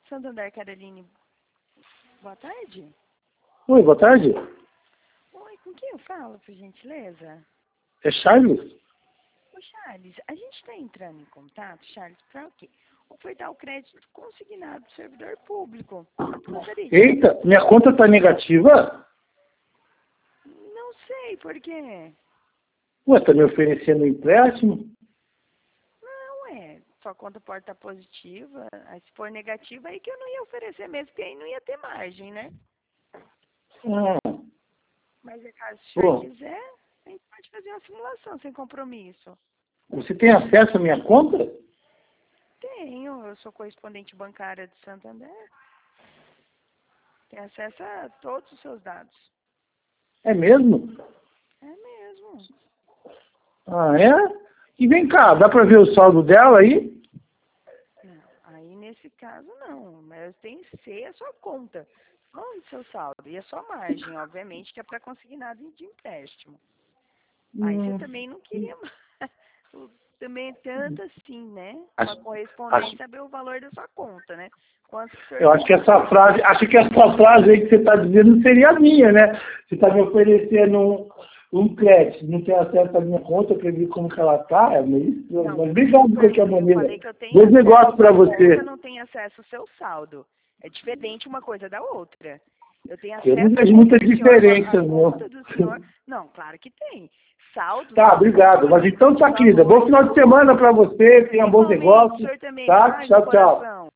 Santander, Caroline. Boa tarde. Oi, boa tarde. Oi, com quem eu falo, por gentileza? É Charles? Ô, Charles, a gente está entrando em contato, Charles, para o quê? Ofertar o crédito consignado do servidor público. Gostaria de... Eita, minha conta tá negativa? Não sei por quê. Ué, tá me oferecendo um empréstimo? Não, sua conta pode estar positiva, aí se for negativa, aí que eu não ia oferecer mesmo, porque aí não ia ter margem, né? Ah, Mas caso o senhor pô, quiser, a gente pode fazer uma simulação sem compromisso. você tem acesso à minha conta? Tenho, eu sou correspondente bancária de Santander. Tem acesso a todos os seus dados. É mesmo? É mesmo. Ah, é? E vem cá, dá pra ver o saldo dela aí? Não, aí nesse caso não, mas tem que ser a sua conta, não o seu saldo. E a sua margem, obviamente, que é para consignado de empréstimo. Aí você também não queria mais. Também é tanto assim, né? Uma correspondente saber o valor da sua conta, né? Quanto que o senhor Eu acho que acho que essa frase aí que você está dizendo seria a minha, né? Você está me oferecendo um crédito, não tem acesso à minha conta, eu acredito como que ela está, é meio estranho. Mas obrigado de qualquer maneira. Eu falei que eu tenho Bons negócios para você. Eu não tenho acesso ao seu saldo. É diferente uma coisa da outra. Eu tenho Eu acesso não à vejo conta muita do senhor, diferença, a não. conta do senhor. Não, claro que tem. Saldo. Tá, obrigado. Mas então tá, querida. Bom final de semana para você, tenha bons Igualmente, o negócios. senhor também. Tá? Paz no Tchau, tchau. coração.